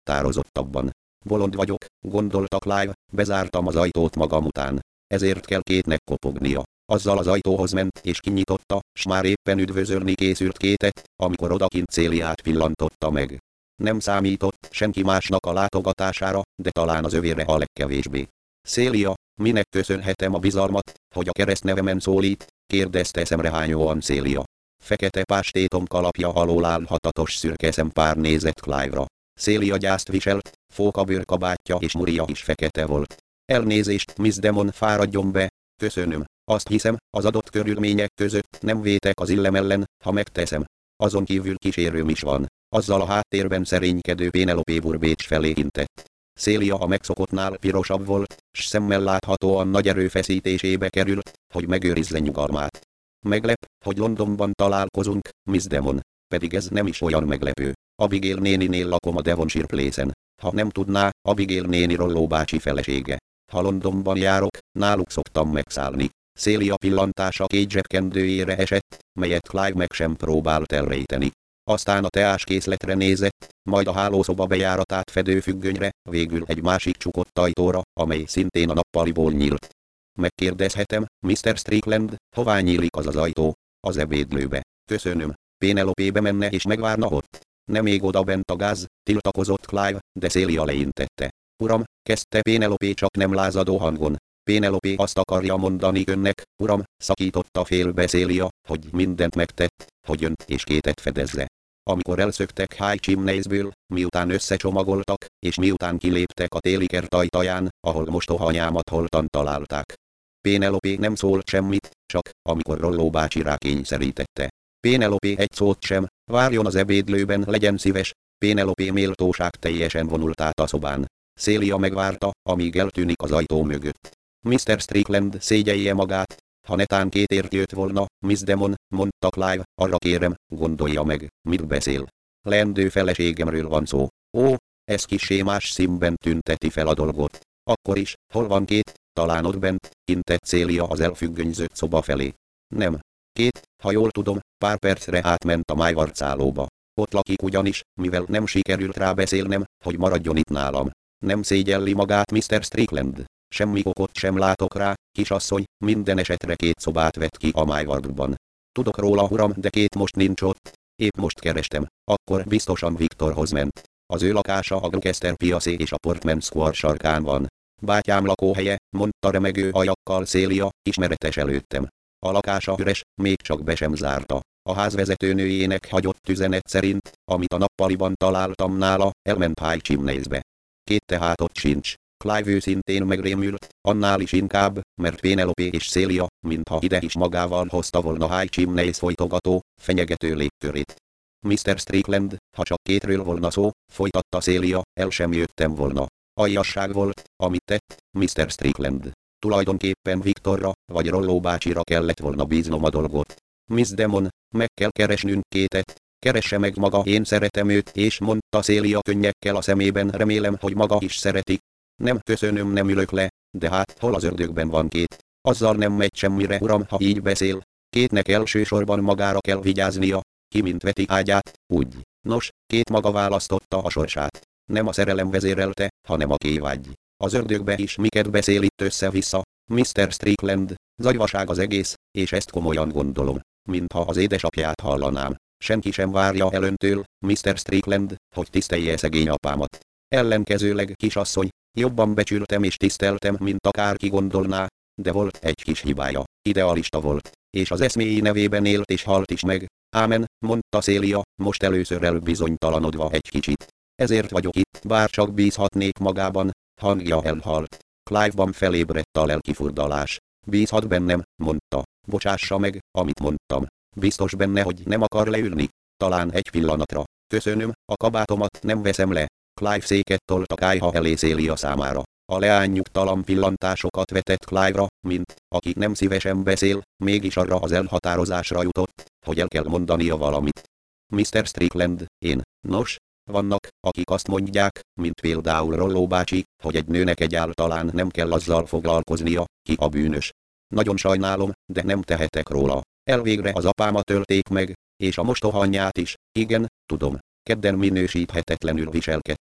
határozottabban. Bolond vagyok, gondolta Clive, bezártam az ajtót magam után. Ezért kell Kate-nek kopognia. Azzal az ajtóhoz ment és kinyitotta, s már éppen üdvözölni készült Kate-et, amikor odakint Céliát pillantotta meg. Nem számított senki másnak a látogatására, de talán az övére a legkevésbé. Célia, minek köszönhetem a bizalmat, hogy a keresztnevemen szólít? Kérdezte szemrehányóan Célia. Fekete pástétom kalapja alól állhatatos szürke szempár nézett Clive-ra. Célia gyászt viselt, fókabőrkabátja és muria is fekete volt. Elnézést, Miss Demon, fáradjon be. Köszönöm. Azt hiszem, az adott körülmények között nem vétek az illem ellen, ha megteszem. Azon kívül kísérőm is van. Azzal a háttérben szerénykedő Penelope Burbage felé intett. Célia a megszokottnál pirosabb volt, s szemmel láthatóan nagy erőfeszítésébe került, hogy megőrizze nyugalmát. Meglep, hogy Londonban találkozunk, Miss Demon. Pedig ez nem is olyan meglepő. Abigail néninél lakom a Devonshire Place-en. Ha nem tudná, Abigail néni Rolló bácsi felesége. Ha Londonban járok, náluk szoktam megszállni. Célia pillantása Kate zsebkendőjére esett, melyet Clive meg sem próbált elrejteni. Aztán a teáskészletre nézett, majd a hálószoba bejáratát fedő függönyre, végül egy másik csukott ajtóra, amely szintén a nappaliból nyílt. Megkérdezhetem, Mr. Strickland, hová nyílik az ajtó? Az ebédlőbe. Köszönöm. Penelope bemenne és megvárna ott. Nem még oda bent a gáz, tiltakozott Clive, de Célia leintette. Uram, kezdte Penelope csak nem lázadó hangon. Penelope azt akarja mondani önnek, uram, szakította félbe Célia, hogy mindent megtett, hogy önt és Kate-et fedezze. Amikor elszöktek High Chimneysből, miután összecsomagoltak, és miután kiléptek a téli kert ajtaján, ahol mostohanyámat holtan találták. Penelope nem szólt semmit, csak, amikor Rolló bácsi rákényszerítette. Penelope egy szót sem, várjon az ebédlőben, legyen szíves. Penelope méltóság teljesen vonult át a szobán. Célia megvárta, amíg eltűnik az ajtó mögött. Mr. Strickland szégyelje magát, ha netán Kate-ért jött volna, Miss Demon, mondta Clive, arra kérem, gondolja meg, mit beszél. Leendő feleségemről van szó. Ó, ez kissé más színben tünteti fel a dolgot. Akkor is, hol van Kate? Talán ott bent, intett Célia az elfüggönyzött szoba felé. Nem. Kate, ha jól tudom, pár percre átment a májvarcálóba. Ott lakik ugyanis, mivel nem sikerült rábeszélnem, hogy maradjon itt nálam. Nem szégyelli magát Mr. Strickland. Semmi okot sem látok rá, kisasszony, minden esetre 2 szobát vett ki a májvardban. Tudok róla, uram, de Kate most nincs ott. Épp most kerestem. Akkor biztosan Victorhoz ment. Az ő lakása a Gloucester piacé és a Portman Square sarkán van. Bátyám lakóhelye, mondta remegő ajakkal Célia, ismeretes előttem. A lakása üres, még csak be sem zárta. A házvezetőnőjének hagyott üzenet szerint, amit a nappaliban találtam nála, elment High Chimneysbe. Kate tehát ott sincs. Clive őszintén megrémült, annál is inkább, mert Penelope és Célia, mintha ide is magával hozta volna High Chimneys folytogató, fenyegető légkörét. Mr. Strickland, ha csak Kate-ről volna szó, folytatta Célia, el sem jöttem volna. Aljasság volt, amit tett, Mr. Strickland. Tulajdonképpen Victorra, vagy Rolló bácsira kellett volna bíznom a dolgot. Miss Demon, meg kell keresnünk Kate-et. Keresse meg maga, én szeretem őt, és mondta Célia könnyekkel a szemében, remélem, hogy maga is szereti. Nem köszönöm, nem ülök le, de hát hol az ördögben van Kate? Azzal nem megy semmire, uram, ha így beszél. Kate-nek elsősorban magára kell vigyáznia, ki mint veti ágyát, úgy. Nos, Kate maga választotta a sorsát. Nem a szerelem vezérelte, hanem a kévágy. Az ördögbe is miket beszél itt össze-vissza, Mr. Strickland, zagyvaság az egész, és ezt komolyan gondolom, mintha az édesapját hallanám. Senki sem várja el öntől, Mr. Strickland, hogy tisztelje szegény apámat. Ellenkezőleg, kisasszony, jobban becsültem és tiszteltem, mint akárki gondolná, de volt egy kis hibája, idealista volt, és az eszméi nevében élt és halt is meg. Ámen, mondta Célia, most először elbizonytalanodva egy kicsit. Ezért vagyok itt, bár csak bízhatnék magában, hangja elhalt. Clive-ban felébredt a lelkifurdalás. Bízhat bennem, mondta. Bocsássa meg, amit mondtam. Biztos benne, hogy nem akar leülni? Talán egy pillanatra. Köszönöm, a kabátomat nem veszem le. Clive széket tolt a kályha elé Célia számára. A leány nyugtalan pillantásokat vetett Clive-ra, mint, aki nem szívesen beszél, mégis arra az elhatározásra jutott, hogy el kell mondania valamit. Mr. Strickland, én, nos, vannak, akik azt mondják, mint például Rolló bácsi, hogy egy nőnek egyáltalán nem kell azzal foglalkoznia, ki a bűnös. Nagyon sajnálom, de nem tehetek róla. Elvégre az apámat ölték meg, és a mostoha anyját is, igen, tudom. Kedden minősíthetetlenül viselkedtem.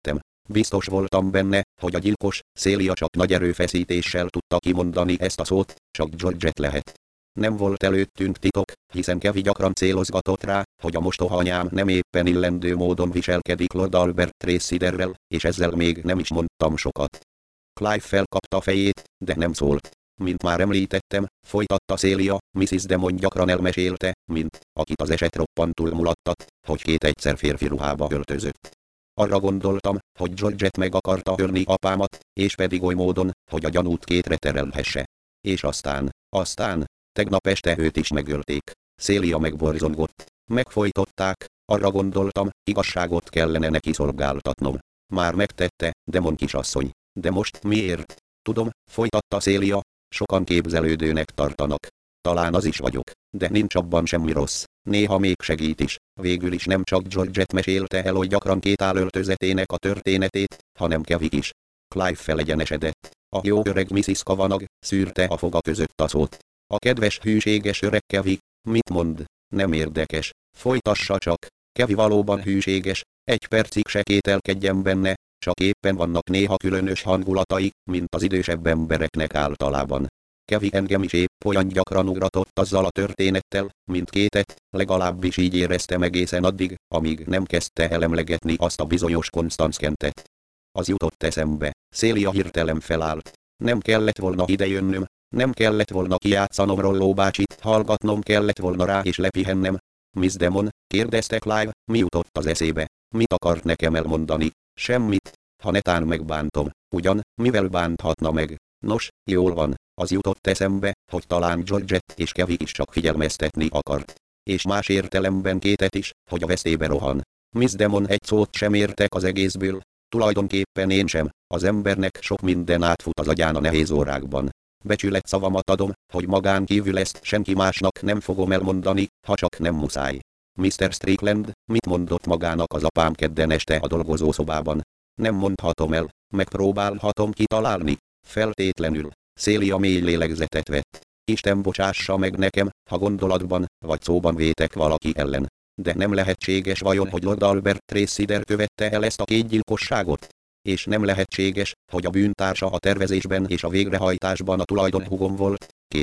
Biztos voltam benne, hogy a gyilkos, Celia csak nagy erőfeszítéssel tudta kimondani ezt a szót, csak Georgette lehet. Nem volt előttünk titok, hiszen Kevin gyakran célozgatott rá, hogy a mostoha anyám nem éppen illendő módon viselkedik Lord Albert Tressiderrel, és ezzel még nem is mondtam sokat. Clive felkapta a fejét, de nem szólt. Mint már említettem, folytatta Celia, Mrs. Demon gyakran elmesélte, mint akit az eset roppantul mulattat, hogy két egyszer férfi ruhába öltözött. Arra gondoltam, hogy Georgette meg akarta ölni apámat, és pedig oly módon, hogy a gyanút kétre terelhesse. És aztán, tegnap este őt is megölték. Celia megborzongott. Megfojtották, arra gondoltam, igazságot kellene neki szolgáltatnom. Már megtette, Demon kisasszony. De most miért? Tudom, folytatta Celia, sokan képzelődőnek tartanak. Talán az is vagyok, de nincs abban semmi rossz. Néha még segít is. Végül is nem csak Georgette mesélte el oly gyakran két álöltözetének a történetét, hanem Kevin is. Clive felegyenesedett. A jó öreg Mrs. Kavanagh szűrte a foga között a szót. A kedves hűséges öreg Kevin, mit mond? Nem érdekes. Folytassa csak. Kevin valóban hűséges, egy percig se kételkedjen benne, csak éppen vannak néha különös hangulatai, mint az idősebb embereknek általában. Kevin engem is épp olyan gyakran ugratott azzal a történettel, mint Kate-et, legalábbis így éreztem egészen addig, amíg nem kezdte el emlegetni azt a bizonyos Constance Kentet. Az jutott eszembe. Celia hirtelen felállt. Nem kellett volna idejönnöm, nem kellett volna kijátszanom Rolló bácsit, hallgatnom kellett volna rá és lepihennem. Miss Demon, kérdezte Clive, mi jutott az eszébe? Mit akart nekem elmondani? Semmit. Ha netán megbántom, ugyan, mivel bánthatna meg? Nos, jól van, az jutott eszembe, hogy talán Georgette és Kevin is csak figyelmeztetni akart. És más értelemben Kate-et is, hogy a veszélybe rohan. Miss Demon egy szót sem értek az egészből. Tulajdonképpen én sem, az embernek sok minden átfut az agyán a nehéz órákban. Becsület szavamat adom, hogy magán kívül ezt senki másnak nem fogom elmondani, ha csak nem muszáj. Mr. Strickland, mit mondott magának az apám kedden este a dolgozószobában? Nem mondhatom el, megpróbálhatom kitalálni. Feltétlenül. Celia mély lélegzetet vett. Isten bocsássa meg nekem, ha gondolatban, vagy szóban vétek valaki ellen. De nem lehetséges vajon, hogy Lord Albert Tressider követte el ezt a két gyilkosságot? És nem lehetséges, hogy a bűntársa a tervezésben és a végrehajtásban a tulajdonhúgom volt?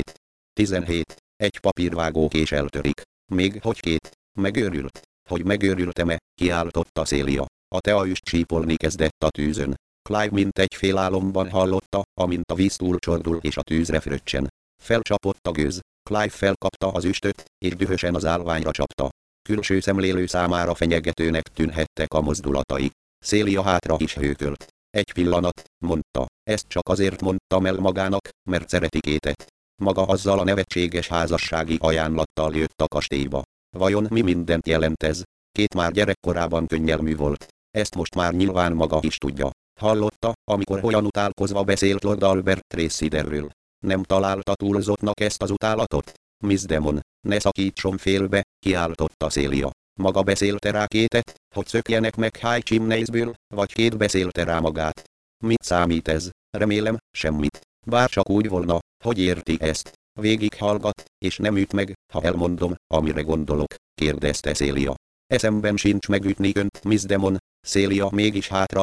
17. Egy papírvágókés eltörik. Még hogy megőrült. Hogy megőrültem-e, kiáltotta Celia. A teaüst csípolni kezdett a tűzön. Clive mint egy félálomban hallotta, amint a víz túlcsordul és a tűzre fröccsen. Felcsapott a gőz. Clive felkapta az üstöt, és dühösen az állványra csapta. Külső szemlélő számára fenyegetőnek tűnhettek a mozdulatai. Celia hátra is hőkölt. Egy pillanat, mondta, ezt csak azért mondtam el magának, mert szereti Kate-et. Maga azzal a nevetséges házassági ajánlattal jött a kastélyba. Vajon mi mindent jelent ez? Kate már gyerekkorában könnyelmű volt. Ezt most már nyilván maga is tudja. Hallotta, amikor olyan utálkozva beszélt Lord Albert Tressiderről. Nem találta túlzottnak ezt az utálatot? Miss Demon, ne szakítson félbe, kiáltotta Celia. Maga beszélte rá Kate-et, hogy szökjenek meg High Chimneysből, vagy Kate beszélte rá magát? Mit számít ez? Remélem, semmit. Bár csak úgy volna, hogy érti ezt. Végighallgat, és nem üt meg, ha elmondom, amire gondolok, kérdezte Celia. Eszemben sincs megütni önt, Miss Demon. Celia mégis hátra